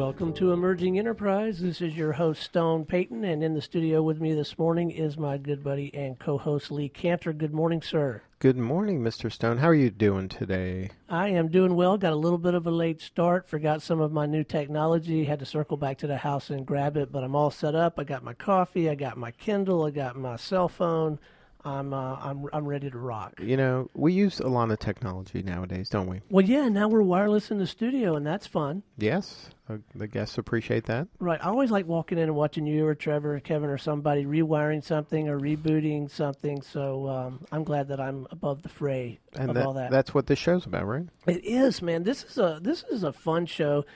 Welcome to Emerging Enterprise. This is your host, Stone Payton, and in the studio with me this morning is my good buddy and co-host, Lee Cantor. Good morning, sir. Good morning, Mr. Stone. How are you doing today? I am doing well. Got a little bit of a late start. Forgot some of my new technology. Had to circle back to the house and grab it, but I'm all set up. I got my coffee. I got my Kindle. I got my cell phone. I'm ready to rock. You know, we use a lot of technology nowadays, don't we? Well, yeah, now we're wireless in the studio, and that's fun. Yes, the guests appreciate that. Right. I always like walking in and watching you or Trevor or Kevin or somebody rewiring something or rebooting something, so I'm glad that I'm above the fray of all that. That's what this show's about, right? It is, man. This is a fun show.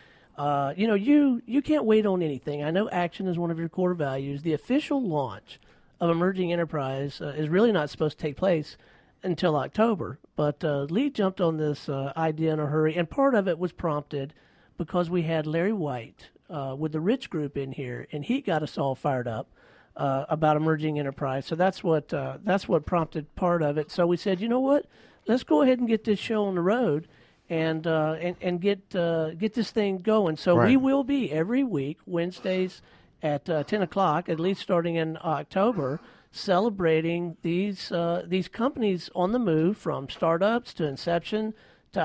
You can't wait on anything. I know action is one of your core values. The official launch of Emerging Enterprise is really not supposed to take place until October. But Lee jumped on this idea in a hurry, and part of it was prompted because we had Larry White with the Rich Group in here, and he got us all fired up about Emerging Enterprise. So that's what prompted part of it. So we said, you know what? Let's go ahead and get this show on the road and get this thing going. So right. We will be every week, Wednesdays at 10 o'clock, at least starting in October, celebrating these companies on the move from startups to inception to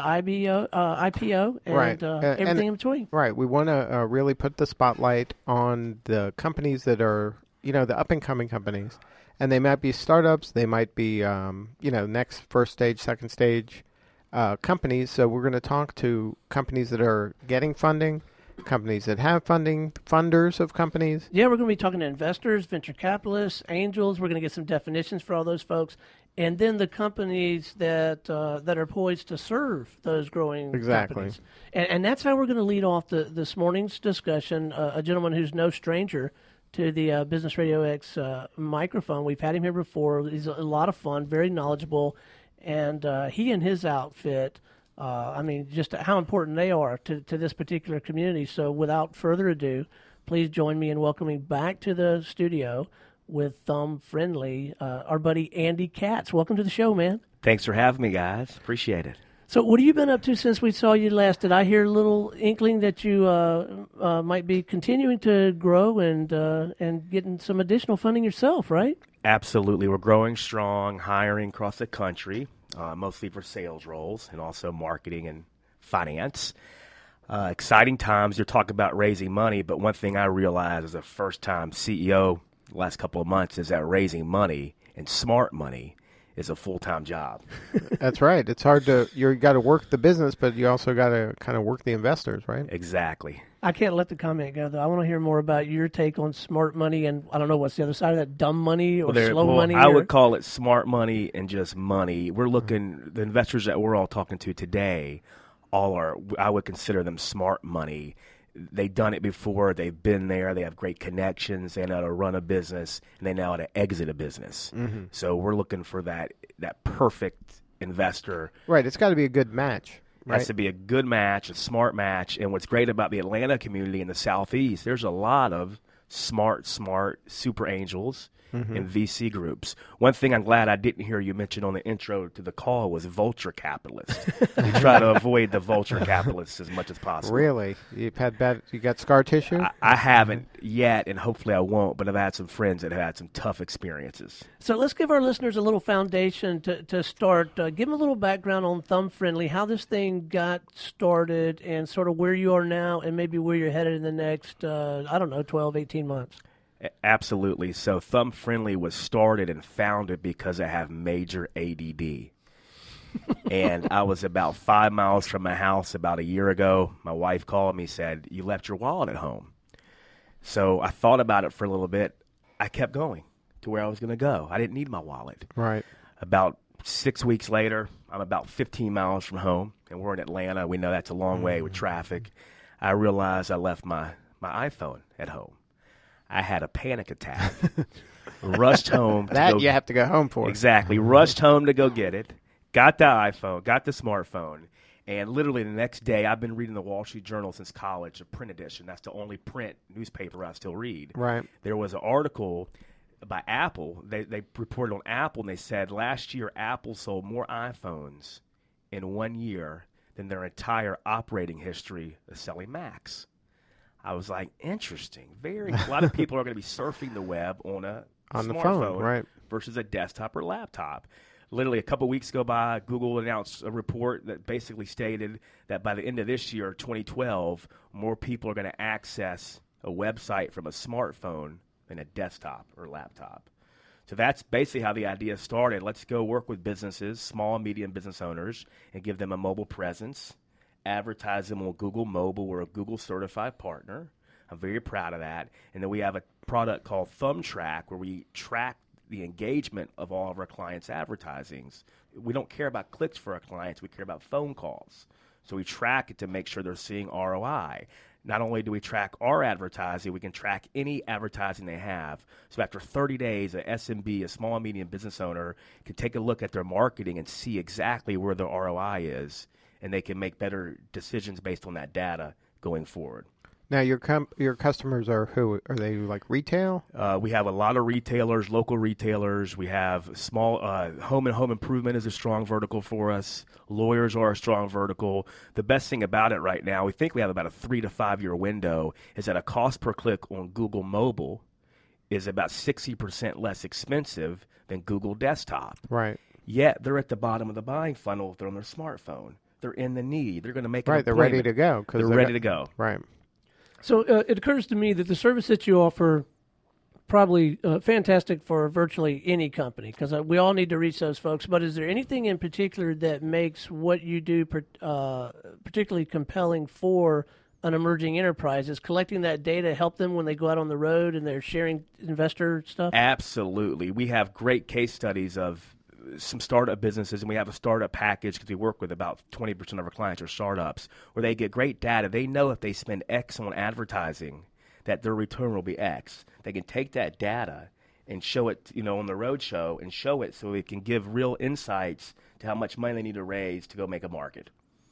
IPO and right. Everything in between. Right. We want to really put the spotlight on the companies that are, the up-and-coming companies. And they might be startups. They might be, next first stage, second stage companies. So we're going to talk to companies that are getting funding, companies that have funding, funders of companies. Yeah, we're going to be talking to investors, venture capitalists, angels. We're going to get some definitions for all those folks. And then the companies that are poised to serve those growing companies. And that's how we're going to lead off this morning's discussion. A gentleman who's no stranger to the Business Radio X microphone. We've had him here before. He's a lot of fun, very knowledgeable. And he and his outfit, just how important they are to this particular community. So without further ado, please join me in welcoming back to the studio with Thumb Friendly, our buddy Andy Katz. Welcome to the show, man. Thanks for having me, guys. Appreciate it. So what have you been up to since we saw you last? Did I hear a little inkling that you might be continuing to grow and getting some additional funding yourself, right? Absolutely. We're growing strong, hiring across the country, mostly for sales roles and also marketing and finance. Exciting times. You're talking about raising money, but one thing I realized as a first-time CEO the last couple of months is that raising money and smart money is a full-time job. That's right. It's hard you got to work the business, but you also got to kind of work the investors, right? Exactly. I can't let the comment go, though. I want to hear more about your take on smart money and, I don't know, what's the other side of that, dumb money or slow money? I would call it smart money and just money. We're looking, the investors that we're all talking to today, I would consider them smart money. They've done it before. They've been there. They have great connections. They know how to run a business, and they know how to exit a business. Mm-hmm. So we're looking for that perfect investor. Right. It's got to be a good match. Right? It has to be a good match, a smart match. And what's great about the Atlanta community in the Southeast, there's a lot of smart super angels and VC groups. One thing I'm glad I didn't hear you mention on the intro to the call was vulture capitalists. We try to avoid the vulture capitalists as much as possible. Really? You got scar tissue? I haven't yet, and hopefully I won't, but I've had some friends that have had some tough experiences. So let's give our listeners a little foundation to start. Give them a little background on Thumb Friendly, how this thing got started, and sort of where you are now and maybe where you're headed in the next, 12, 18 months. Absolutely. So Thumb Friendly was started and founded because I have major ADD. And I was about 5 miles from my house about a year ago. My wife called me, said, "You left your wallet at home." So I thought about it for a little bit. I kept going to where I was going to go. I didn't need my wallet. Right. About 6 weeks later, I'm about 15 miles from home, and we're in Atlanta. We know that's a long way with traffic. I realized I left my iPhone at home. I had a panic attack. Rushed home. You have to go home for. Exactly. Rushed home to go get it. Got the iPhone. Got the smartphone. And literally the next day, I've been reading the Wall Street Journal since college, a print edition. That's the only print newspaper I still read. Right. There was an article by Apple. They reported on Apple, and they said last year Apple sold more iPhones in 1 year than their entire operating history of selling Macs. I was like, interesting. A lot of people are going to be surfing the web on a on the smartphone, phone, right? Versus a desktop or laptop. Literally a couple weeks go by, Google announced a report that basically stated that by the end of this year, 2012, more people are going to access a website from a smartphone than a desktop or laptop. So that's basically how the idea started. Let's go work with businesses, small and medium business owners, and give them a mobile presence, advertise them on Google Mobile. We're a Google certified partner. I'm very proud of that. And then we have a product called ThumbTrack where we track the engagement of all of our clients' advertisings. We don't care about clicks for our clients. We care about phone calls. So we track it to make sure they're seeing ROI. Not only do we track our advertising, we can track any advertising they have. So after 30 days, a SMB, a small and medium business owner, can take a look at their marketing and see exactly where the ROI is, and they can make better decisions based on that data going forward. Now, your customers are who? Are they like retail? We have a lot of retailers, local retailers. We have small home and home improvement is a strong vertical for us. Lawyers are a strong vertical. The best thing about it right now, we think we have about a 3 to 5 year window, is that a cost per click on Google Mobile is about 60% less expensive than Google Desktop. Right. Yet they're at the bottom of the buying funnel if they're on their smartphone. They're in the need. They're going to make an right. They're ready to go. They're ready to go. Right. So it occurs to me that the service that you offer probably fantastic for virtually any company because we all need to reach those folks. But is there anything in particular that makes what you do particularly compelling for an emerging enterprise? Is collecting that data help them when they go out on the road and they're sharing investor stuff? Absolutely. We have great case studies of some startup businesses, and we have a startup package because we work with about 20% of our clients are startups, where they get great data. They know if they spend X on advertising, that their return will be X. They can take that data and show it, on the road show and show it so it can give real insights to how much money they need to raise to go make a market.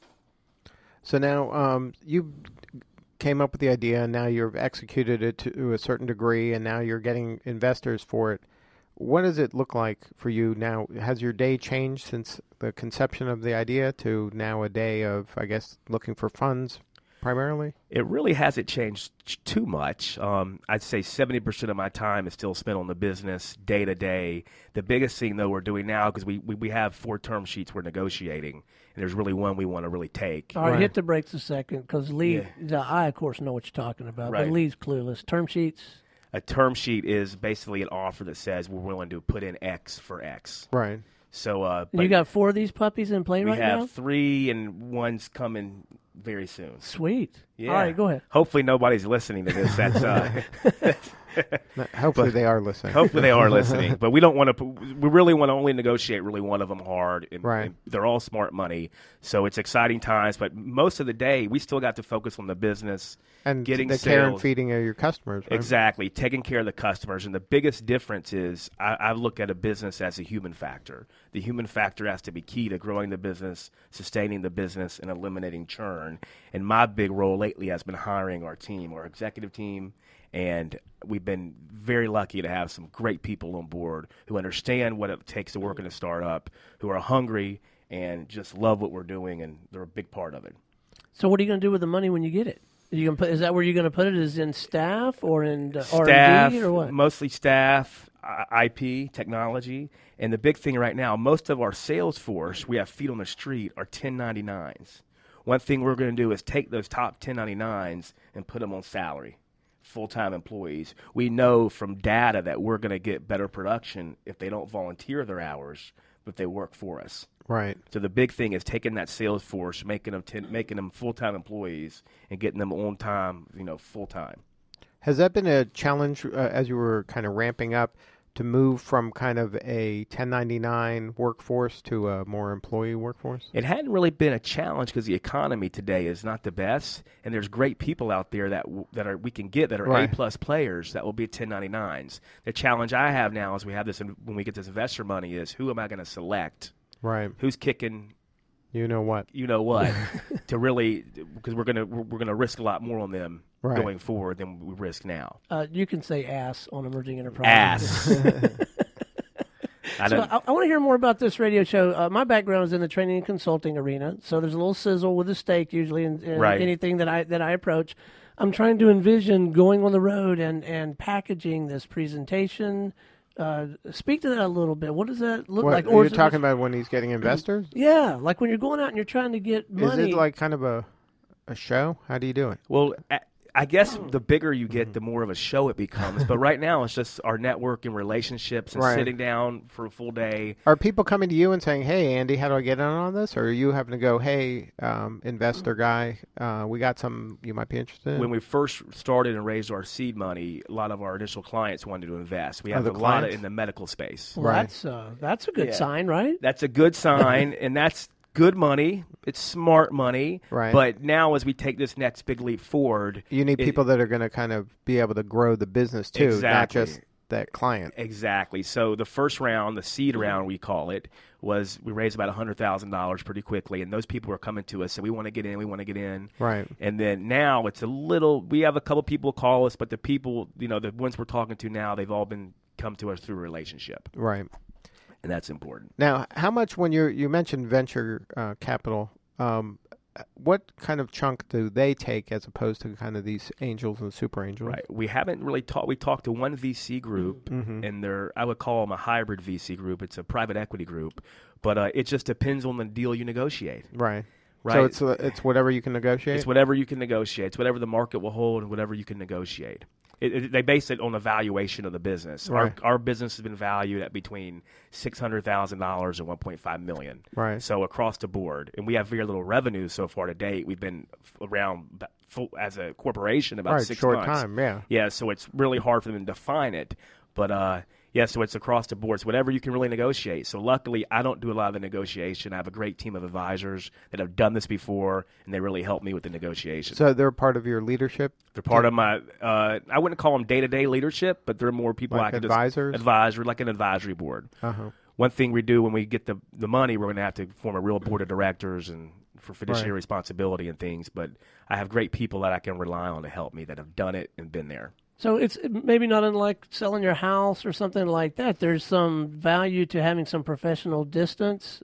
So now you came up with the idea, and now you've executed it to a certain degree, and now you're getting investors for it. What does it look like for you now? Has your day changed since the conception of the idea to now a day of, I guess, looking for funds primarily? It really hasn't changed too much. I'd say 70% of my time is still spent on the business day to day. The biggest thing, though, we're doing now, because we have 4 term sheets we're negotiating, and there's really one we want to really take. All right, hit the brakes a second, because Lee, I, of course, know what you're talking about, but Lee's clueless. Term sheets? A term sheet is basically an offer that says we're willing to put in X for X. Right. So you got 4 of these puppies in play right now? We have 3, and one's coming very soon. Sweet. Yeah. All right, go ahead. Hopefully nobody's listening to this. That's hopefully they are listening. Hopefully they are listening. But we don't want to. We really want to only negotiate really one of them hard. And they're all smart money, so it's exciting times. But most of the day, we still got to focus on the business and getting the sales. Care and feeding of your customers. Right? Exactly, taking care of the customers. And the biggest difference is I look at a business as a human factor. The human factor has to be key to growing the business, sustaining the business, and eliminating churn. And my big role lately has been hiring our team, our executive team. And we've been very lucky to have some great people on board who understand what it takes to work in a startup, who are hungry and just love what we're doing, and they're a big part of it. So what are you going to do with the money when you get it? Is that where you're going to put it? Is in staff or in R&D or what? Mostly staff, IP, technology. And the big thing right now, most of our sales force, we have feet on the street, are 1099s. One thing we're going to do is take those top 1099s and put them on salary. Full-time employees. We know from data that we're going to get better production if they don't volunteer their hours, but they work for us. Right. So the big thing is taking that sales force, making them full-time employees, and getting them on time, full-time. Has that been a challenge as you were kind of ramping up to move from kind of a 1099 workforce to a more employee workforce? It hadn't really been a challenge because the economy today is not the best, and there's great people out there that we can get that are A+ players that will be 1099s. The challenge I have now is when we get this investor money is who am I going to select? Right. Who's kicking? You know what? To really, because we're gonna risk a lot more on them going forward than we risk now. You can say ass on emerging enterprise. Ass. I want to hear more about this radio show. My background is in the training and consulting arena, so there's a little sizzle with a steak usually in anything that I approach. I'm trying to envision going on the road and packaging this presentation. Speak to that a little bit. What does that look like? Or you're talking about when he's getting investors? Yeah, like when you're going out and you're trying to get money. Is it like kind of a show? How do you do it? Well, I guess the bigger you get, the more of a show it becomes. But right now, it's just our network and relationships and sitting down for a full day. Are people coming to you and saying, "Hey, Andy, how do I get in on this?" Or are you having to go, "Hey, investor guy, we got some you might be interested in"? When we first started and raised our seed money, a lot of our initial clients wanted to invest. We have a clients? lot in the medical space. Well, that's a good sign, right? That's a good sign, and that's good money. It's smart money. Right. But now as we take this next big leap forward, you need people that are going to kind of be able to grow the business too, exactly. not just that client. Exactly. So the first round, the seed round we call it, was we raised about $100,000 pretty quickly, and those people were coming to us and we want to get in. Right. And then now it's we have a couple people call us, but the people, the ones we're talking to now, they've all come to us through a relationship. Right. And that's important. Now, how much when you mentioned venture capital, what kind of chunk do they take as opposed to kind of these angels and super angels? Right. We haven't really talked. We talked to one VC group, and I would call them a hybrid VC group. It's a private equity group, but it just depends on the deal you negotiate. Right. Right. So it's whatever you can negotiate? It's whatever you can negotiate. It's whatever the market will hold and whatever you can negotiate. They base it on the valuation of the business. Right. Our business has been valued at between $600,000 and $1.5 million. Right. So across the board, and we have very little revenue so far to date. We've been around as a corporation about 6 short months. Time, yeah. Yeah, so it's really hard for them to define it, but so it's across the board. It's whatever you can really negotiate. So luckily, I don't do a lot of the negotiation. I have a great team of advisors that have done this before, and they really help me with the negotiation. So they're part of your leadership? They're part of my, I wouldn't call them day-to-day leadership, but they're more people like I can advisors? advise, like an advisory board. Uh-huh. One thing we do when we get the money, we're going to have to form a real board of directors and for fiduciary responsibility and things, but I have great people that I can rely on to help me that have done it and been there. So it's maybe not unlike selling your house or something like that. There's some value to having some professional distance.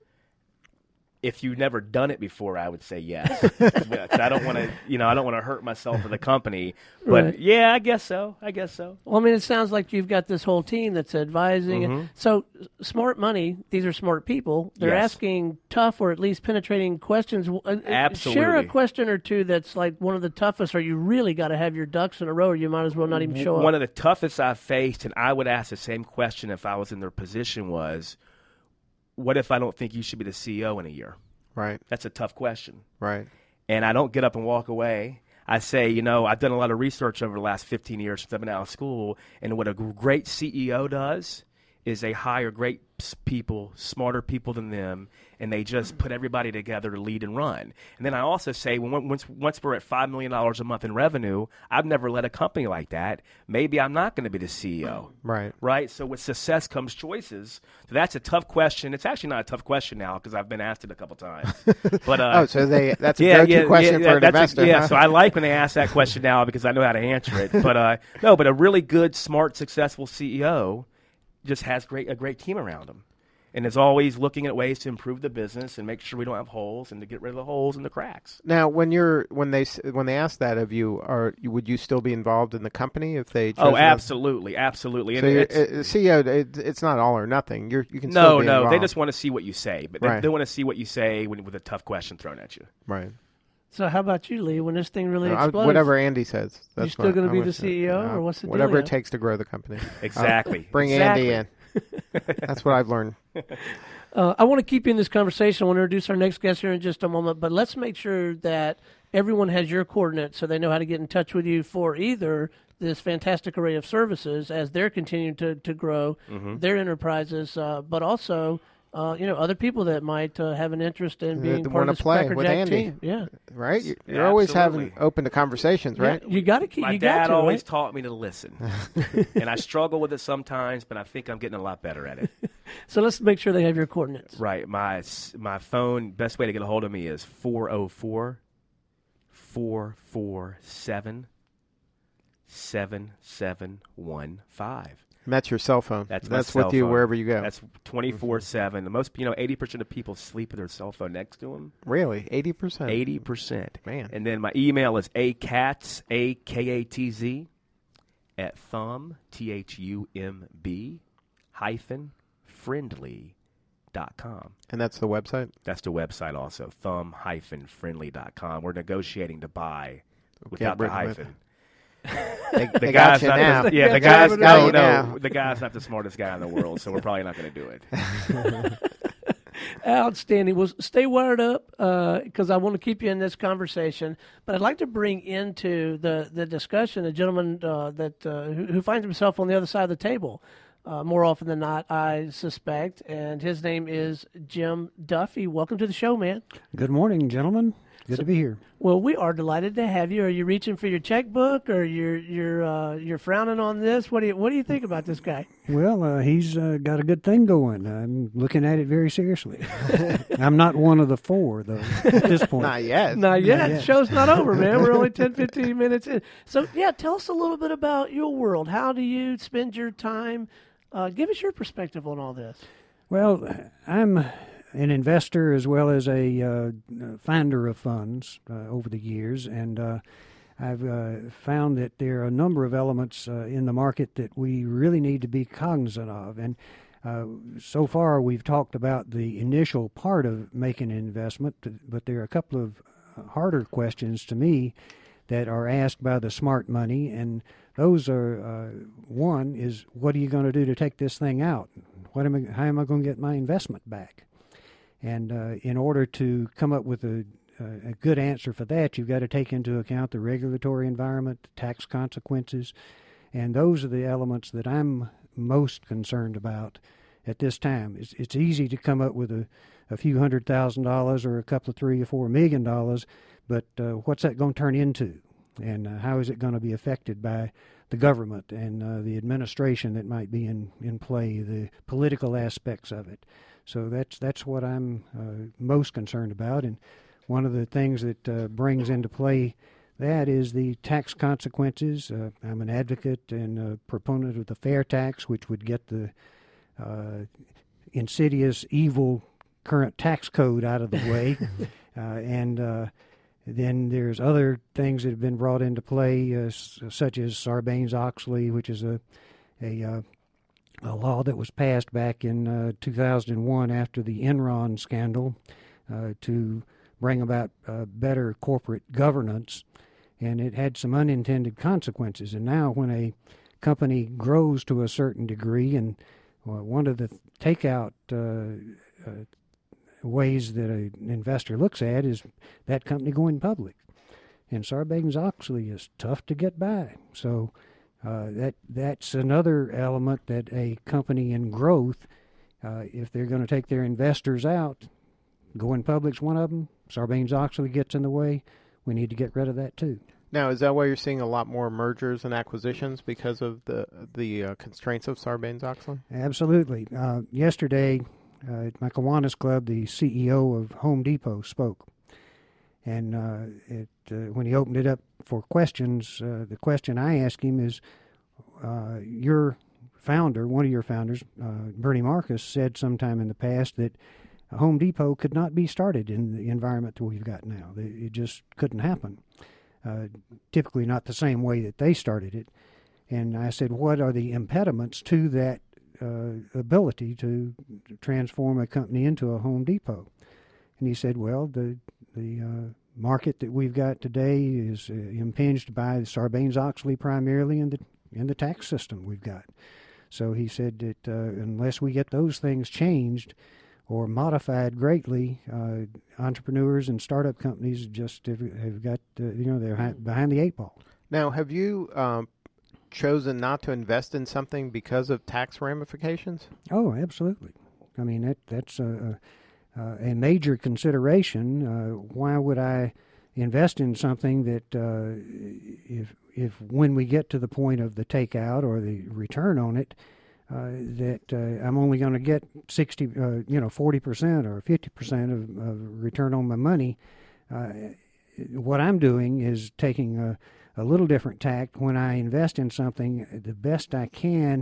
If you've never done it before, I would say yes. I don't want to, I don't want to hurt myself or the company. But Right. yeah, I guess so. Well, I mean, it sounds like you've got this whole team that's advising. So smart money, these are smart people. They're Yes. asking tough or at least penetrating questions. Absolutely. Share a question or two that's like one of the toughest, or you really got to have your ducks in a row, or you might as well not even show up. One of the toughest I've faced, and I would ask the same question if I was in their position, was, what if I don't think you should be the CEO in a year? Right. That's a tough question. Right. And I don't get up and walk away. I say, I've done a lot of research over the last 15 years since I've been out of school, and what a great CEO does is they hire great people, smarter people than them, and they just put everybody together to lead and run. And then I also say, once we're at $5 million a month in revenue, I've never led a company like that. Maybe I'm not going to be the CEO. Right. Right? So with success comes choices. So that's a tough question. It's actually not a tough question now because I've been asked it a couple times. But so that's a go-to question for an investor. Yeah, huh? so I like when they ask that question now because I know how to answer it. But but a really good, smart, successful CEO just has a great team around them, and is always looking at ways to improve the business and make sure we don't have holes and to get rid of the holes and the cracks. Now, when they ask that of you, would you still be involved in the company if they? Oh, absolutely. So And CEO, it's not all or nothing. You can still be involved. No, they just want to see what you say, but they want to see what you say with a tough question thrown at you. Right. So how about you, Lee? When this thing really explodes, whatever Andy says, that's you still going to be the CEO, or what's the whatever deal? it takes to grow the company. Exactly. Bring Andy in. That's what I've learned. I want to keep you in this conversation. I want to introduce our next guest here in just a moment, but let's make sure that everyone has your coordinates so they know how to get in touch with you for either this fantastic array of services as they're continuing to grow their enterprises, but also other people that might have an interest in being part of this Cracker Jack team. Yeah. Right? You're always open to conversations, right? Yeah, you got to keep. My dad always taught me to listen, and I struggle with it sometimes, but I think I'm getting a lot better at it. So let's make sure they have your coordinates. Right. My phone, best way to get a hold of me is 404-447-7715. That's your cell phone. That's with you wherever you go. That's 24/7. The most, 80% of people sleep with their cell phone next to them. Really, 80%. 80%. Man. And then my email is akatz, AKATZ, at thumb, THUMB, -friendly.com. And that's the website? That's the website also, thumb-friendly.com. We're negotiating to buy without the hyphen. The guy's not the guy's not the smartest guy in the world, so we're probably not going to do it. Outstanding. Well, stay wired up because I want to keep you in this conversation. But I'd like to bring into the discussion a gentleman who finds himself on the other side of the table more often than not, I suspect. And his name is Jim Duffy. Welcome to the show, man. Good morning, gentlemen. Good to be here. Well, we are delighted to have you. Are you reaching for your checkbook, or you're frowning on this? What do you think about this guy? Well, he's got a good thing going. I'm looking at it very seriously. I'm not one of the four, though, at this point. Not yet. Not yet. Show's not over, man. We're only 10, 15 minutes in. So, yeah, tell us a little bit about your world. How do you spend your time? Give us your perspective on all this. Well, I'm an investor as well as a finder of funds over the years, and I've found that there are a number of elements in the market that we really need to be cognizant of. And so far we've talked about the initial part of making an investment, but there are a couple of harder questions to me that are asked by the smart money, and those are, one is, what are you going to do to take this thing out? How am I going to get my investment back? And in order to come up with a good answer for that, you've got to take into account the regulatory environment, the tax consequences, and those are the elements that I'm most concerned about at this time. It's easy to come up with a few $100,000 or a couple of $3 or $4 million, but what's that going to turn into? And how is it going to be affected by the government and the administration that might be in play, the political aspects of it? So that's what I'm most concerned about. And one of the things that brings into play that is the tax consequences. I'm an advocate and a proponent of the fair tax, which would get the insidious, evil current tax code out of the way. And then there's other things that have been brought into play, such as Sarbanes-Oxley, which is a law that was passed back in 2001 after the Enron scandal to bring about better corporate governance, and it had some unintended consequences. And now when a company grows to a certain degree, and one of the takeout ways that an investor looks at is that company going public. And Sarbanes-Oxley is tough to get by. So that's another element that a company in growth, if they're going to take their investors out, going public's one of them. Sarbanes-Oxley gets in the way. We need to get rid of that too. Now, is that why you're seeing a lot more mergers and acquisitions because of the constraints of Sarbanes-Oxley? Absolutely. Yesterday, at my Kiwanis Club, the CEO of Home Depot spoke. And when he opened it up for questions, the question I asked him is, your founder, one of your founders, Bernie Marcus, said sometime in the past that Home Depot could not be started in the environment that we've got now. It just couldn't happen. Typically not the same way that they started it. And I said, what are the impediments to that ability to transform a company into a Home Depot? And he said, well, the market that we've got today is impinged by Sarbanes-Oxley primarily in the tax system we've got. So he said that unless we get those things changed or modified greatly, entrepreneurs and startup companies just have got, they're behind the eight ball. Now, have you chosen not to invest in something because of tax ramifications? Oh, absolutely. I mean, that's a major consideration. Why would I invest in something that if when we get to the point of the takeout or the return on it, that I'm only going to get 40% or 50% of return on my money? What I'm doing is taking a little different tact. When I invest in something, the best I can,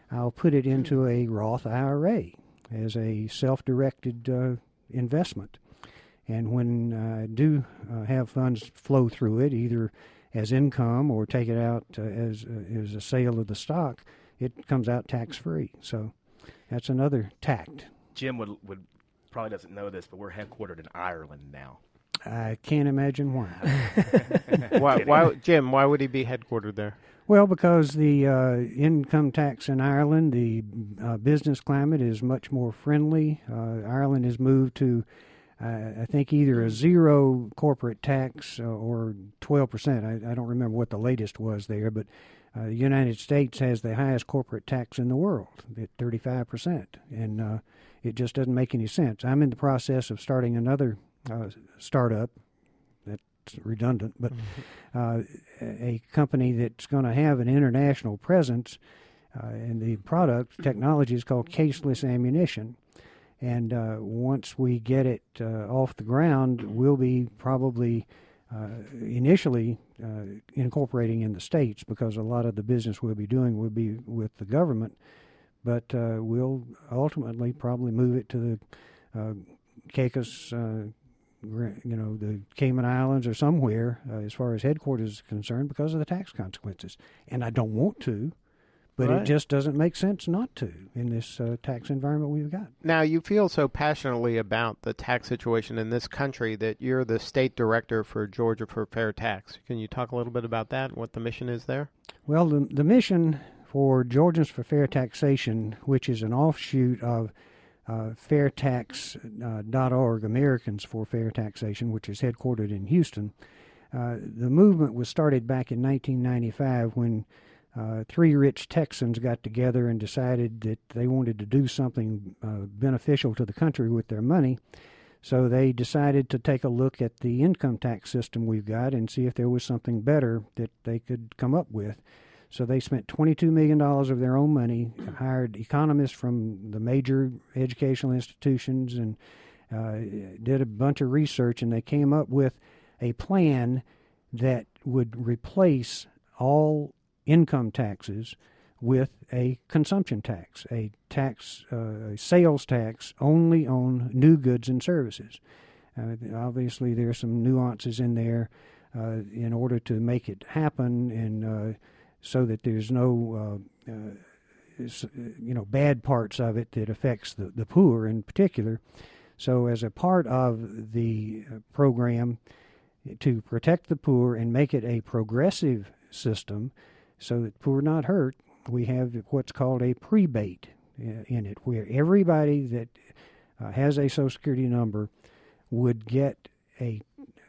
I'll put it into a Roth IRA as a self-directed investment. And when I do have funds flow through it, either as income or take it out as a sale of the stock, it comes out tax-free. So that's another tact. Jim would probably doesn't know this, but we're headquartered in Ireland now. I can't imagine why. Why, Jim? Why would he be headquartered there? Well, because the income tax in Ireland, the business climate is much more friendly. Ireland has moved to, I think, either a zero corporate tax or 12%. I don't remember what the latest was there, but the United States has the highest corporate tax in the world at 35%, and it just doesn't make any sense. I'm in the process of starting another startup. That's redundant, but a company that's going to have an international presence, and the product technology is called caseless ammunition. And once we get it off the ground, we'll be probably initially incorporating in the States, because a lot of the business we'll be doing will be with the government. But we'll ultimately probably move it to the Caicos, the Cayman Islands or somewhere as far as headquarters is concerned, because of the tax consequences. And I don't want to, but It just doesn't make sense not to in this tax environment we've got. Now, you feel so passionately about the tax situation in this country that you're the state director for Georgia for Fair Tax. Can you talk a little bit about that and what the mission is there? Well, the mission for Georgians for Fair Taxation, which is an offshoot of fairtax.org, Americans for Fair Taxation, which is headquartered in Houston. The movement was started back in 1995 when three rich Texans got together and decided that they wanted to do something beneficial to the country with their money. So they decided to take a look at the income tax system we've got and see if there was something better that they could come up with. So they spent $22 million of their own money, hired economists from the major educational institutions, and did a bunch of research, and they came up with a plan that would replace all income taxes with a consumption tax, a sales tax only on new goods and services. Obviously, there are some nuances in there in order to make it happen, and so that there's no bad parts of it that affects the poor in particular. So as a part of the program to protect the poor and make it a progressive system so that poor not hurt, we have what's called a prebate in it, where everybody that has a Social Security number would get a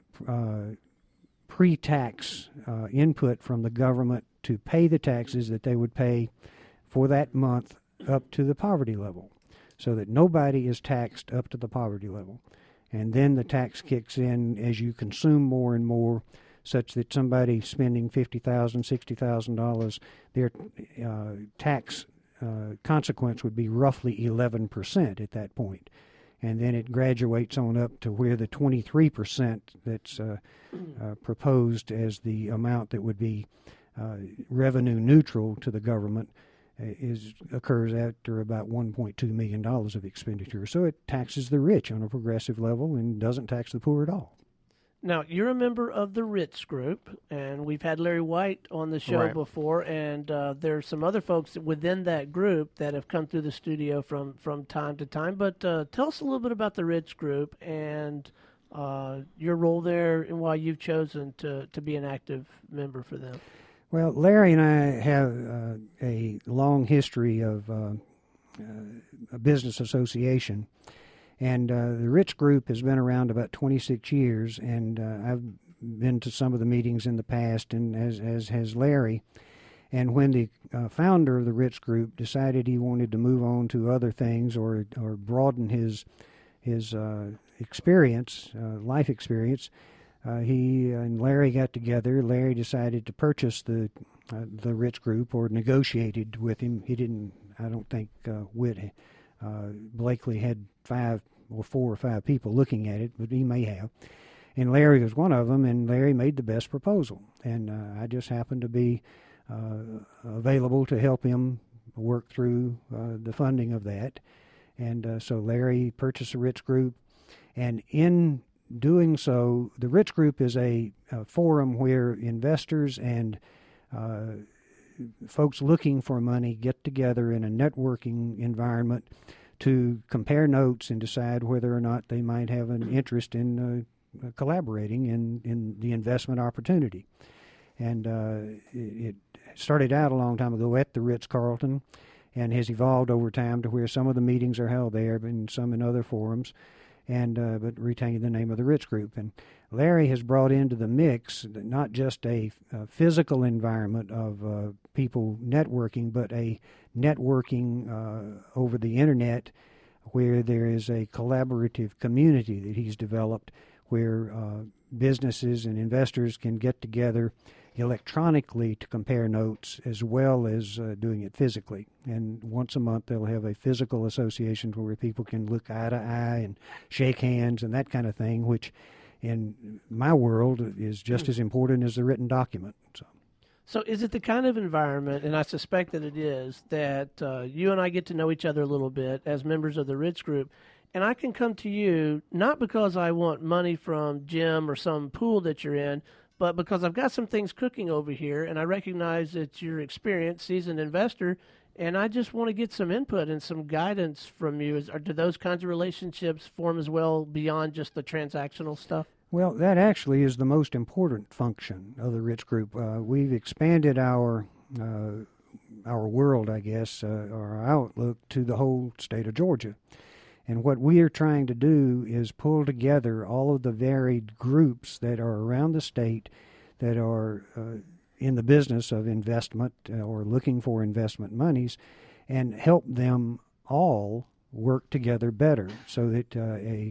pre-tax input from the government to pay the taxes that they would pay for that month up to the poverty level, so that nobody is taxed up to the poverty level. And then the tax kicks in as you consume more and more, such that somebody spending $50,000, $60,000, their tax consequence would be roughly 11% at that point. And then it graduates on up to where the 23% that's proposed as the amount that would be revenue neutral to the government occurs after about $1.2 million of expenditure. So it taxes the rich on a progressive level and doesn't tax the poor at all. Now, you're a member of the Ritz Group, and we've had Larry White on the show before, and there are some other folks within that group that have come through the studio from time to time. But tell us a little bit about the Ritz Group and your role there and why you've chosen to be an active member for them. Well, Larry and I have a long history of a business association, and the Ritz Group has been around about 26 years, and I've been to some of the meetings in the past, and as has Larry. And when the founder of the Ritz Group decided he wanted to move on to other things or broaden his experience, life experience, he and Larry got together. Larry decided to purchase the Ritz Group, or negotiated with him. He didn't. I don't think Blakely had 4 or 5 people looking at it, but he may have. And Larry was one of them, and Larry made the best proposal. And I just happened to be available to help him work through the funding of that. And so Larry purchased the Ritz Group, and in doing so, the Ritz Group is a forum where investors and folks looking for money get together in a networking environment to compare notes and decide whether or not they might have an interest in collaborating in the investment opportunity. And it started out a long time ago at the Ritz-Carlton and has evolved over time to where some of the meetings are held there and some in other forums, and but retaining the name of the Ritz Group. And Larry has brought into the mix not just a physical environment of people networking, but a networking over the internet where there is a collaborative community that he's developed where businesses and investors can get together electronically to compare notes as well as doing it physically. And once a month they'll have a physical association where people can look eye to eye and shake hands and that kind of thing, which in my world is just as important as the written document. So is it the kind of environment, and I suspect that it is, that you and I get to know each other a little bit as members of the Ritz Group, and I can come to you not because I want money from Jim or some pool that you're in, but because I've got some things cooking over here, and I recognize that you're an experienced, seasoned investor, and I just want to get some input and some guidance from you. Do those kinds of relationships form as well beyond just the transactional stuff? Well, that actually is the most important function of the Ritz Group. We've expanded our world, I guess, our outlook to the whole state of Georgia. And what we are trying to do is pull together all of the varied groups that are around the state that are in the business of investment or looking for investment monies and help them all work together better so that a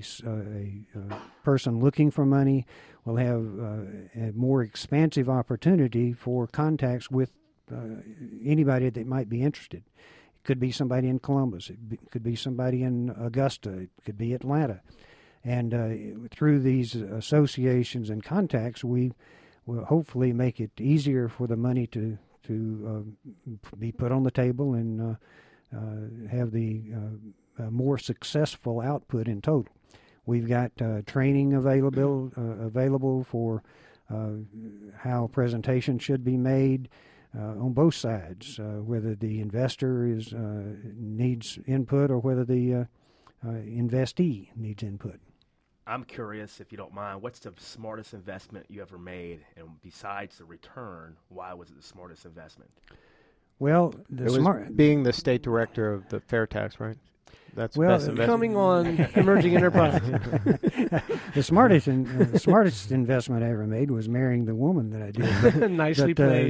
person looking for money will have a more expansive opportunity for contacts with anybody that might be interested. It could be somebody in Columbus. It could be somebody in Augusta. It could be Atlanta. And through these associations and contacts, we will hopefully make it easier for the money to be put on the table and have the more successful output in total. We've got training available for how presentations should be made on both sides, whether the investor needs input or whether the investee needs input. I'm curious, if you don't mind, what's the smartest investment you ever made? And besides the return, why was it the smartest investment? Well, being the state director of the Fair Tax, right? That's coming on Emerging Enterprise. The smartest investment I ever made was marrying the woman that I did. Nicely played.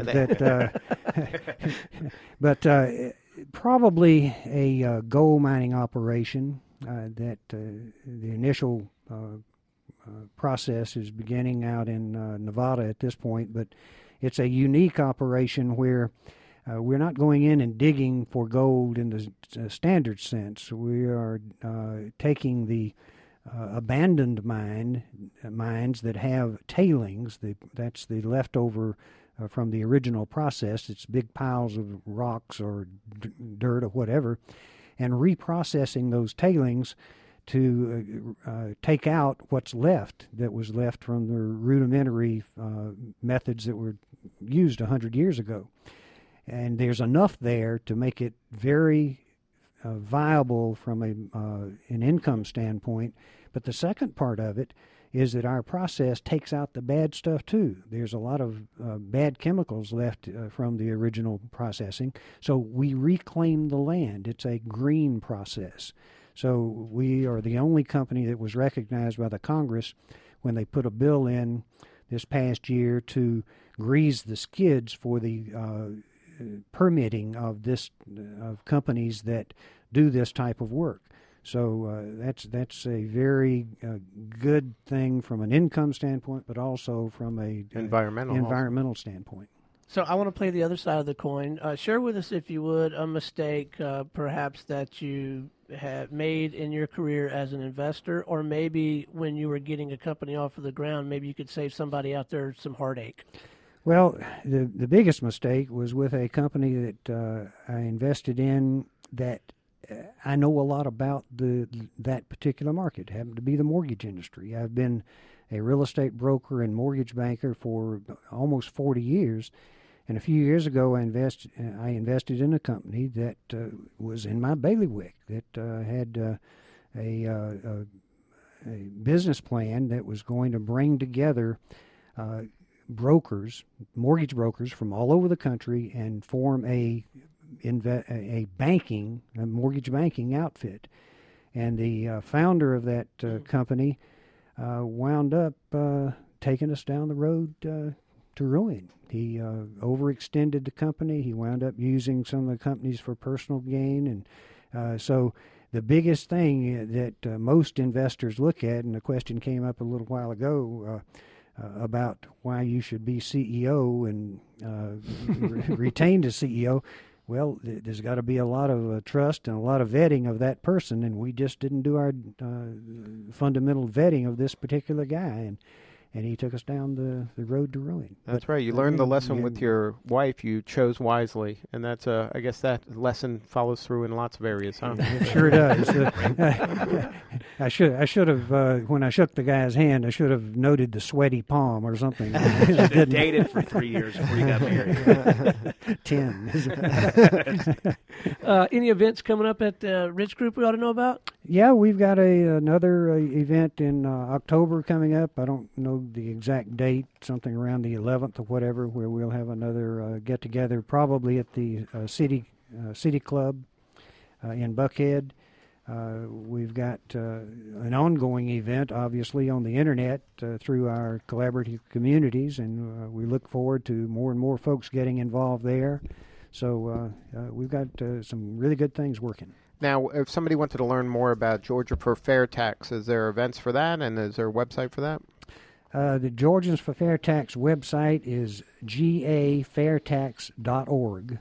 But probably a gold mining operation that the initial process is beginning out in Nevada at this point, but it's a unique operation where we're not going in and digging for gold in the standard sense. We are taking the abandoned mines that have tailings. That's the leftover from the original process. It's big piles of rocks or dirt or whatever, and reprocessing those tailings to take out what's left that was left from the rudimentary methods that were used 100 years ago. And there's enough there to make it very viable from an income standpoint. But the second part of it is that our process takes out the bad stuff too. There's a lot of bad chemicals left from the original processing. So we reclaim the land. It's a green process. So we are the only company that was recognized by the Congress when they put a bill in this past year to grease the skids for the permitting of companies that do this type of work. So that's a very good thing from an income standpoint, but also from a environmental standpoint. So I want to play the other side of the coin. Share with us, if you would, a mistake perhaps that you have made in your career as an investor, or maybe when you were getting a company off of the ground, maybe you could save somebody out there some heartache. Well, the biggest mistake was with a company that I invested in that I know a lot about that particular market. It happened to be the mortgage industry. I've been a real estate broker and mortgage banker for almost 40 years. And a few years ago, I invested in a company that was in my bailiwick, that had a business plan that was going to bring together mortgage brokers from all over the country and form a mortgage banking outfit. And the founder of that company wound up taking us down the road to ruin. He overextended the company. He wound up using some of the companies for personal gain. And so the biggest thing that most investors look at, and the question came up a little while ago about why you should be CEO and retained as CEO. Well, there's got to be a lot of trust and a lot of vetting of that person, and we just didn't do our fundamental vetting of this particular guy, and he took us down the road to ruin. That's right. You learned the lesson with your wife. You chose wisely, and that's I guess that lesson follows through in lots of areas, huh? It sure does. I should have when I shook the guy's hand, I should have noted the sweaty palm or something. Dated for 3 years before you got married. 10. Any events coming up at Ridge Group we ought to know about? Yeah, we've got another event in October coming up. I don't know the exact date, something around the 11th or whatever, where we'll have another get-together, probably at the City Club in Buckhead. We've got an ongoing event, obviously, on the Internet through our collaborative communities, and we look forward to more and more folks getting involved there. So we've got some really good things working. Now, if somebody wanted to learn more about Georgia for Fair Tax, is there events for that, and is there a website for that? The Georgians for Fair Tax website is gafairtax.org,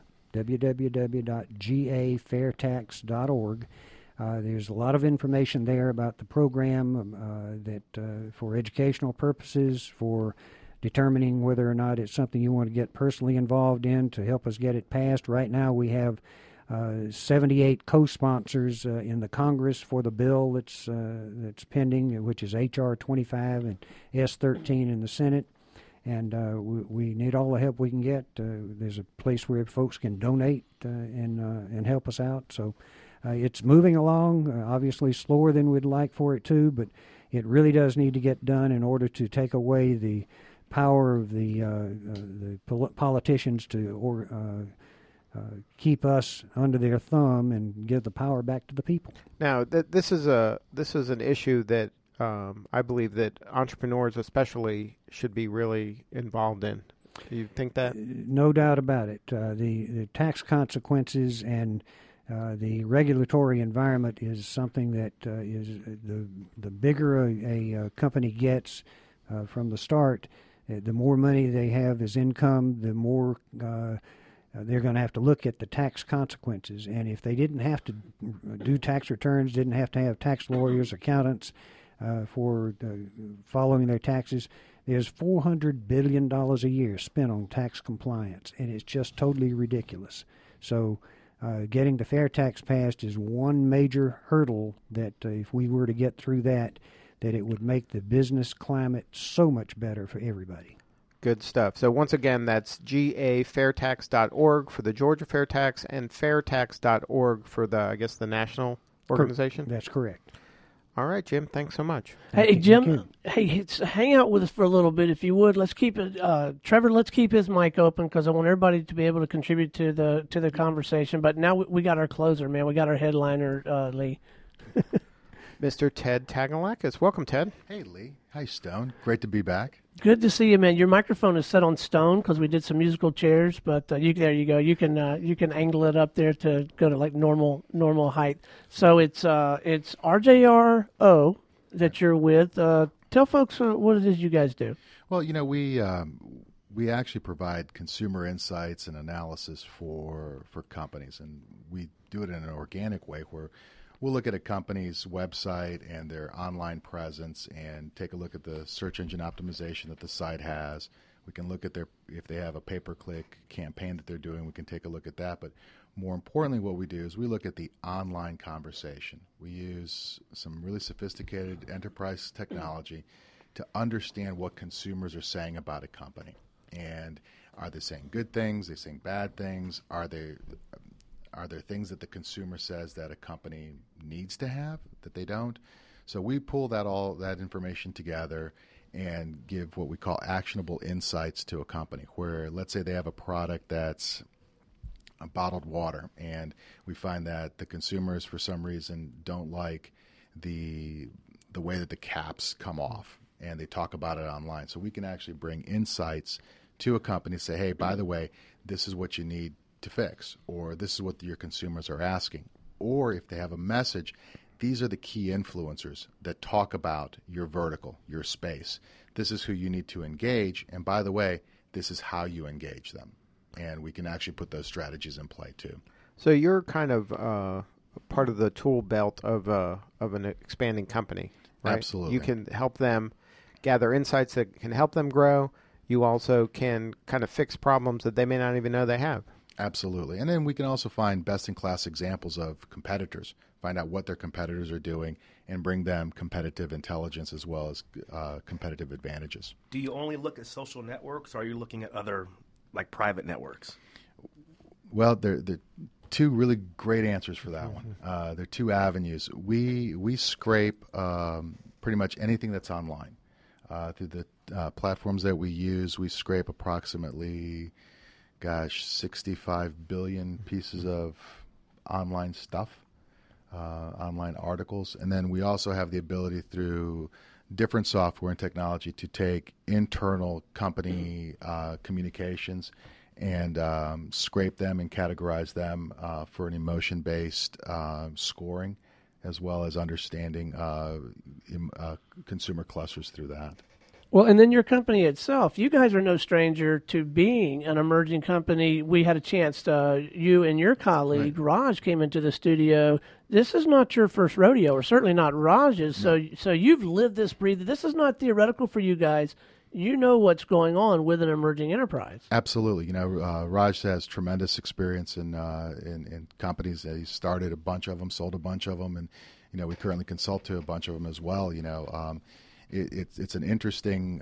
www.gafairtax.org. There's a lot of information there about the program that for educational purposes, for determining whether or not it's something you want to get personally involved in to help us get it passed. Right now we have 78 co-sponsors in the Congress for the bill that's pending, which is H.R. 25 and S.13 in the Senate. And we need all the help we can get. There's a place where folks can donate and help us out. So it's moving along, obviously slower than we'd like for it to, but it really does need to get done in order to take away the power of the politicians to keep us under their thumb and give the power back to the people. Now, this is an issue that I believe that entrepreneurs especially should be really involved in. Do you think that? No doubt about it. The tax consequences and the regulatory environment is something that is the bigger a company gets from the start, the more money they have as income, the more they're going to have to look at the tax consequences. And if they didn't have to do tax returns, didn't have to have tax lawyers, accountants for following their taxes, there's $400 billion a year spent on tax compliance, and it's just totally ridiculous. So getting the fair tax passed is one major hurdle that if we were to get through that it would make the business climate so much better for everybody. Good stuff. So once again, that's gafairtax.org for the Georgia Fair Tax and fairtax.org for the national organization? That's correct. All right, Jim. Thanks so much. Hey, Jim. Hey, hang out with us for a little bit, if you would. Let's keep it, Trevor. Let's keep his mic open because I want everybody to be able to contribute to the conversation. But now we got our closer, man. We got our headliner, Lee. Mr. Ted Tagalakis. Welcome, Ted. Hey, Lee. Hi, Stone. Great to be back. Good to see you, man. Your microphone is set on stone because we did some musical chairs, but there you go. You can angle it up there to go to like normal height. So it's RJRO that you're with. Tell folks what it is you guys do. Well, we actually provide consumer insights and analysis for companies, and we do it in an organic way where we'll look at a company's website and their online presence and take a look at the search engine optimization that the site has. We can look at if they have a pay-per-click campaign that they're doing, we can take a look at that. But more importantly, what we do is we look at the online conversation. We use some really sophisticated enterprise technology to understand what consumers are saying about a company. And are they saying good things? Are they saying bad things? Are there things that the consumer says that a company needs to have that they don't? So we pull all that information together and give what we call actionable insights to a company, where let's say they have a product that's a bottled water, and we find that the consumers for some reason don't like the way that the caps come off, and they talk about it online. So we can actually bring insights to a company, say, hey, by the way, this is what you need to fix, or this is what your consumers are asking. Or if they have a message, these are the key influencers that talk about your vertical, your space. This is who you need to engage. And by the way, this is how you engage them. And we can actually put those strategies in play too. So you're kind of part of the tool belt of an expanding company, right? Absolutely. You can help them gather insights that can help them grow. You also can kind of fix problems that they may not even know they have. Absolutely. And then we can also find best-in-class examples of competitors, find out what their competitors are doing, and bring them competitive intelligence as well as competitive advantages. Do you only look at social networks, or are you looking at other, like, private networks? Well, there are two really great answers for that one. There are two avenues. We scrape pretty much anything that's online. Through the platforms that we use, we scrape approximately 65 billion pieces of online stuff, online articles. And then we also have the ability through different software and technology to take internal company communications and scrape them and categorize them for an emotion-based scoring, as well as understanding consumer clusters through that. Well, and then your company itself, you guys are no stranger to being an emerging company. We had a chance you and your colleague, Raj, came into the studio. This is not your first rodeo, or certainly not Raj's. No. So you've lived this, breathed. This is not theoretical for you guys. You know what's going on with an emerging enterprise. Absolutely. Raj has tremendous experience in companies. He started a bunch of them, sold a bunch of them, and we currently consult to a bunch of them as well. It's an interesting,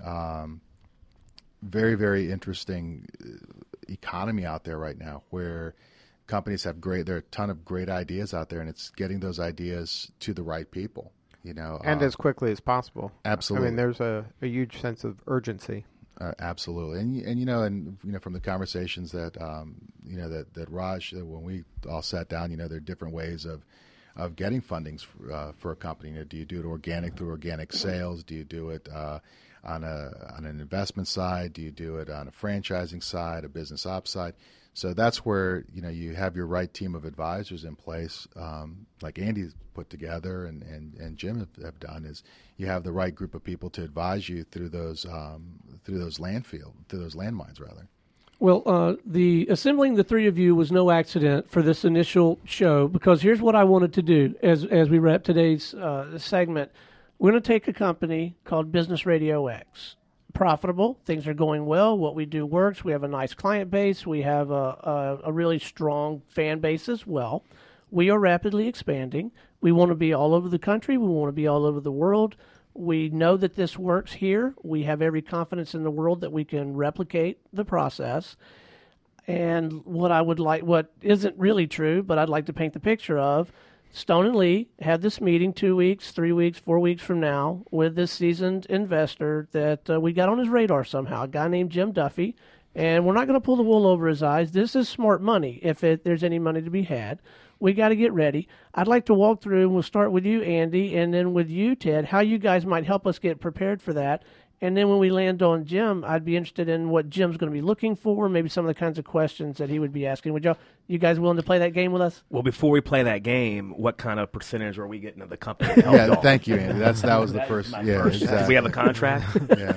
very, very interesting economy out there right now, where companies have there are a ton of great ideas out there, and it's getting those ideas to the right people. And as quickly as possible. Absolutely. I mean, there's a huge sense of urgency. Absolutely, and from the conversations that that Raj, when we all sat down, there are different ways of getting fundings for a company. Do you do it organic through organic sales? Do you do it on an investment side? Do you do it on a franchising side, a business ops side? So that's where you have your right team of advisors in place, like Andy's put together and Jim have done. Is you have the right group of people to advise you through those landmines rather. Well, the assembling the three of you was no accident for this initial show, because here's what I wanted to do as we wrap today's segment. We're going to take a company called Business Radio X. Profitable, things are going well, what we do works, we have a nice client base, we have a really strong fan base as well. We are rapidly expanding. We want to be all over the country, we want to be all over the world. We know that this works here. We have every confidence in the world that we can replicate the process. And what isn't really true, but I'd like to paint the picture of, Stone and Lee had this meeting 2 weeks, 3 weeks, 4 weeks from now with this seasoned investor that we got on his radar somehow, a guy named Jim Duffy. And we're not going to pull the wool over his eyes. This is smart money if there's any money to be had. We got to get ready. I'd like to walk through, and we'll start with you, Andy, and then with you, Ted, how you guys might help us get prepared for that. And then when we land on Jim, I'd be interested in what Jim's going to be looking for, maybe some of the kinds of questions that he would be asking. Would you guys willing to play that game with us? Well, before we play that game, what kind of percentage are we getting of the company? Yeah, thank you, Andy. That was the first. Yeah, exactly. Do we have a contract? Yeah.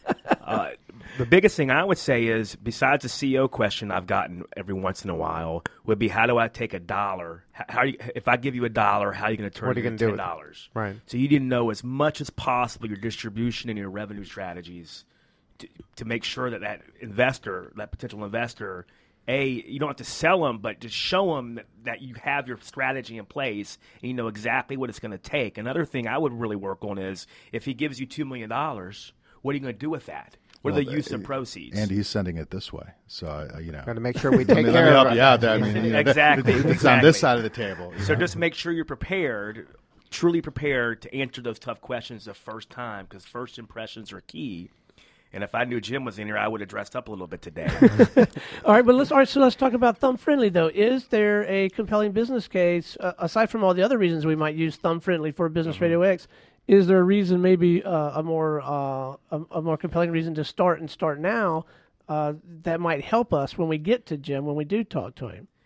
The biggest thing I would say is, besides the CEO question I've gotten every once in a while, would be, how do I take $1? If I give you $1, how are you going to turn it into $10? Right. So you didn't know as much as possible your distribution and your revenue strategies to make sure that investor, that potential investor, you don't have to sell them, but just show them that you have your strategy in place and you know exactly what it's going to take. Another thing I would really work on is if he gives you $2 million, what are you going to do with that? What are the use of proceeds? And he's sending it this way, so got to make sure we take care of it. Yeah, I mean, exactly. It's on this side of the table. So just make sure you're prepared, truly prepared to answer those tough questions the first time, because first impressions are key. And if I knew Jim was in here, I would have dressed up a little bit today. All right, so let's talk about Thumb Friendly, though. Is there a compelling business case, aside from all the other reasons we might use Thumb Friendly for Business Radio X? Is there a reason, maybe a more compelling reason to start now that might help us when we get to Jim, when we do talk to him?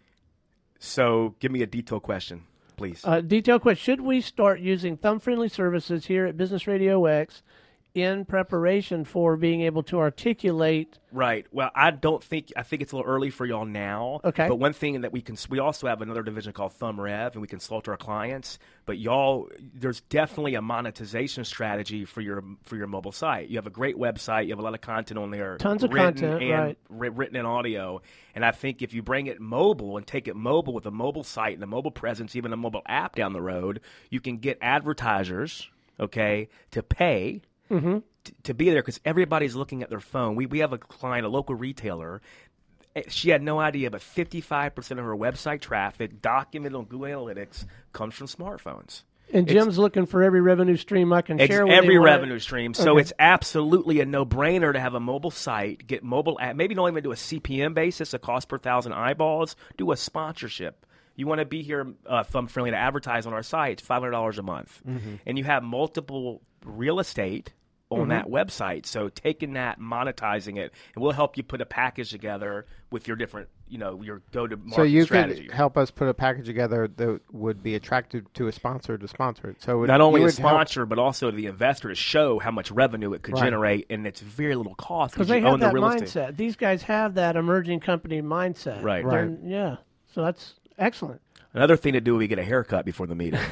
So give me a detailed question, please. Detailed question. Should we start using Thumb Friendly services here at Business Radio X in preparation for being able to articulate? Right. Well, I think it's a little early for y'all now. Okay. But one thing that we also have another division called Thumb Rev, and we consult our clients. But there's definitely a monetization strategy for your mobile site. You have a great website. You have a lot of content on there. Tons of content, and right. Written in audio. And I think if you bring it mobile and take it mobile with a mobile site and a mobile presence, even a mobile app down the road, you can get advertisers, okay, to pay to be there, because everybody's looking at their phone. We have a client, a local retailer. She had no idea, but 55% of her website traffic documented on Google Analytics comes from smartphones. And Jim's looking for every revenue stream I can share with every him. Revenue stream. So it's absolutely a no-brainer to have a mobile site, get mobile ad. Maybe don't even do a CPM basis, a cost per 1,000 eyeballs. Do a sponsorship. You want to be here, Thumb Friendly, to advertise on our site, it's $500 a month. And you have multiple real estate on that website. So taking that, monetizing it, and we'll help you put a package together with your different, your go-to-market strategy. So you could help us put a package together that would be attractive to a sponsor to sponsor it. So not only a sponsor, but also the investor, to show how much revenue it could generate, and it's very little cost because they have that mindset. Estate. These guys have that emerging company mindset. Right. Yeah. So that's excellent. Another thing to do, we get a haircut before the meeting.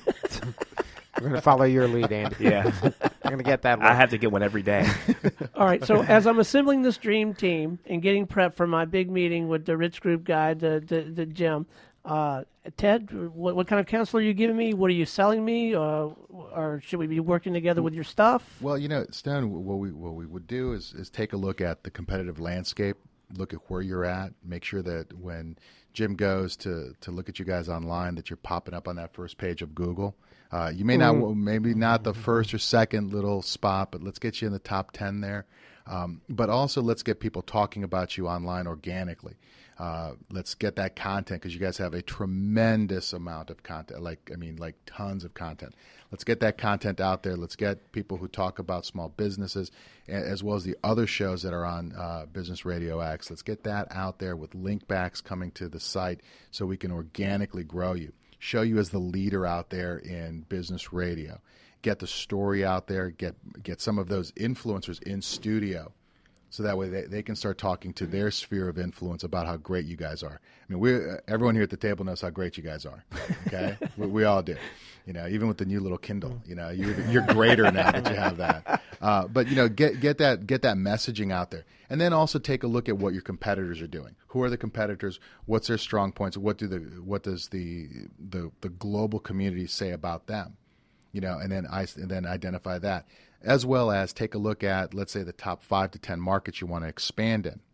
We're going to follow your lead, Andy. Yeah. I'm going to get that. I have to get one every day. All right. So as I'm assembling this dream team and getting prepped for my big meeting with the Rich Group guy, the Jim, Ted, what kind of counsel are you giving me? What are you selling me? Or should we be working together with your stuff? Well, Stone, what we would do is take a look at the competitive landscape, look at where you're at, make sure that when Jim goes to look at you guys online, that you're popping up on that first page of Google. You may not, maybe not the first or second little spot, but let's get you in the top 10 there. But also let's get people talking about you online organically. Let's get that content, because you guys have a tremendous amount of content, like tons of content. Let's get that content out there. Let's get people who talk about small businesses, as well as the other shows that are on Business Radio X. Let's get that out there with link backs coming to the site so we can organically grow you. Show you as the leader out there in business radio. Get the story out there. Get some of those influencers in studio, so that way they can start talking to their sphere of influence about how great you guys are. I mean, everyone here at the table knows how great you guys are. Okay, we all do. Even with the new little Kindle, you're greater now that you have that. But get that messaging out there, and then also take a look at what your competitors are doing. Who are the competitors? What's their strong points? What does the global community say about them? And then identify that, as well as take a look at, let's say, the top 5 to 10 markets you want to expand in.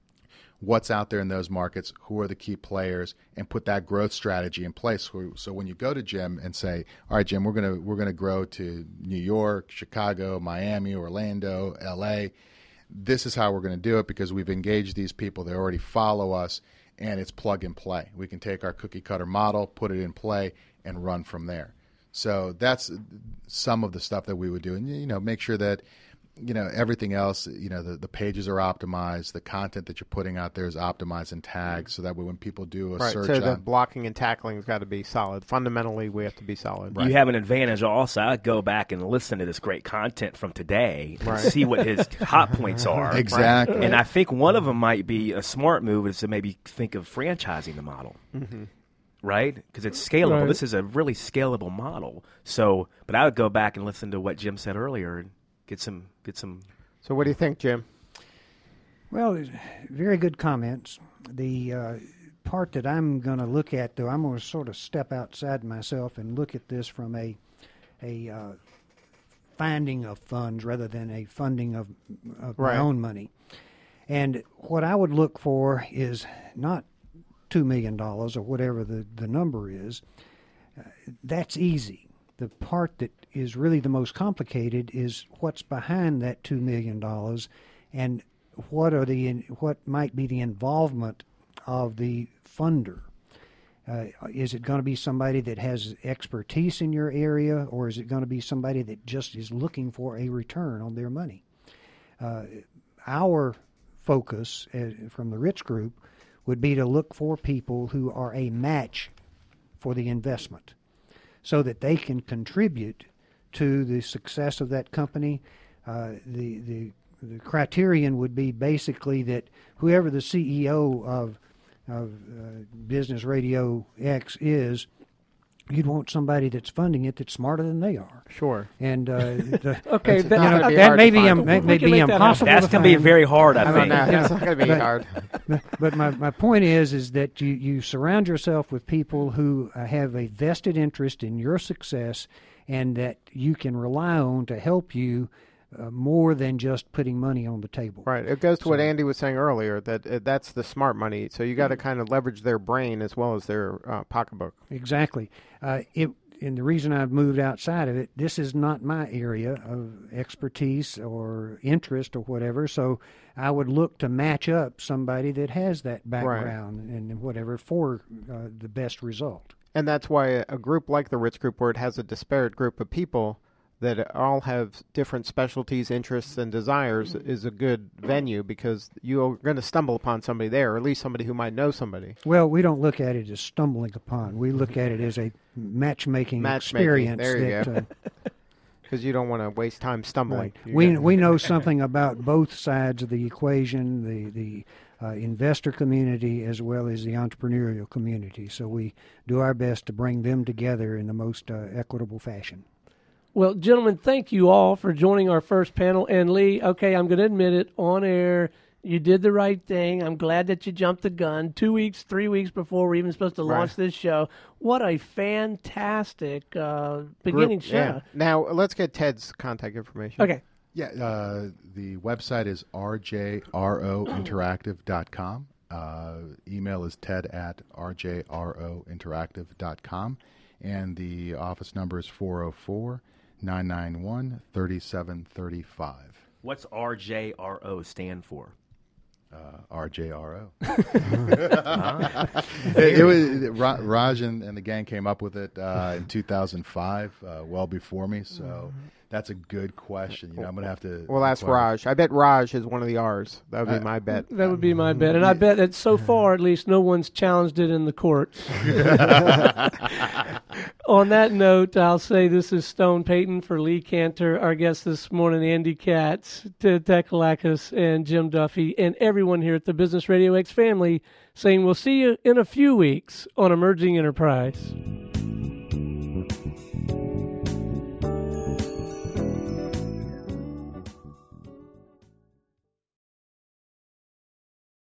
What's out there in those markets? Who are the key players? And put that growth strategy in place. So when you go to Jim and say, "All right, Jim, we're gonna grow to New York, Chicago, Miami, Orlando, L.A." This is how we're going to do it, because we've engaged these people. They already follow us, and it's plug and play. We can take our cookie cutter model, put it in play, and run from there. So that's some of the stuff that we would do, and make sure that everything else, the pages are optimized, the content that you're putting out there is optimized and tagged, so that way when people do a search, so the blocking and tackling has got to be solid. Fundamentally, we have to be solid. Right. You have an advantage also. I go back and listen to this great content from today and see what his hot points are. Exactly. Right? And I think one of them might be a smart move is to maybe think of franchising the model. Right? Because it's scalable. Right. This is a really scalable model. So, but I would go back and listen to what Jim said earlier and get some. So what do you think, Jim? Well, very good comments. The part that I'm going to look at, though, I'm going to sort of step outside myself and look at this from a finding of funds rather than a funding of my own money. And what I would look for is not $2 million or whatever the number is. That's easy. The part that is really the most complicated is what's behind that $2 million and what might be the involvement of the funder. Is it going to be somebody that has expertise in your area, or is it going to be somebody that just is looking for a return on their money? Our focus from the Ritz Group would be to look for people who are a match for the investment so that they can contribute to the success of that company. The criterion would be basically that whoever the CEO of Business Radio X is, you'd want somebody that's funding it that's smarter than they are. Sure. And okay, that may be impossible. That's going to be very hard, I think. That's not going to be hard. But my point is that you surround yourself with people who have a vested interest in your success and that you can rely on to help you more than just putting money on the table. Right. It goes to what Andy was saying earlier, that that's the smart money. So you got to kind of leverage their brain as well as their pocketbook. Exactly. And the reason I've moved outside of it, this is not my area of expertise or interest or whatever, so I would look to match up somebody that has that background and whatever for the best result. And that's why a group like the Ritz Group, where it has a disparate group of people that all have different specialties, interests, and desires, is a good venue because you're going to stumble upon somebody there, or at least somebody who might know somebody. Well, we don't look at it as stumbling upon. We look at it as a matchmaking experience. There you go. Because you don't want to waste time stumbling. Right. We know something about both sides of the equation, the investor community as well as the entrepreneurial community. So we do our best to bring them together in the most equitable fashion. Well, gentlemen, thank you all for joining our first panel. And Lee, okay, I'm going to admit it, on air, you did the right thing. I'm glad that you jumped the gun 2 weeks, 3 weeks before we're even supposed to launch this show. What a fantastic beginning show. Yeah. Now, let's get Ted's contact information. Okay. Yeah, the website is rjrointeractive.com. Email is ted@rjrointeractive.com. And the office number is 404-991-3735. What's RJRO stand for? RJRO. It was Raj and the gang came up with it in 2005, well before me. So that's a good question. I'm going to have to. Well, that's Raj. I bet Raj is one of the R's. That would be my bet. That would be my bet, and I bet that so far, at least, no one's challenged it in the courts. On that note, I'll say this is Stone Payton for Lee Cantor, our guest this morning, Andy Katz, Ted Tekalakis, and Jim Duffy, and everyone here at the Business Radio X family, saying we'll see you in a few weeks on Emerging Enterprise.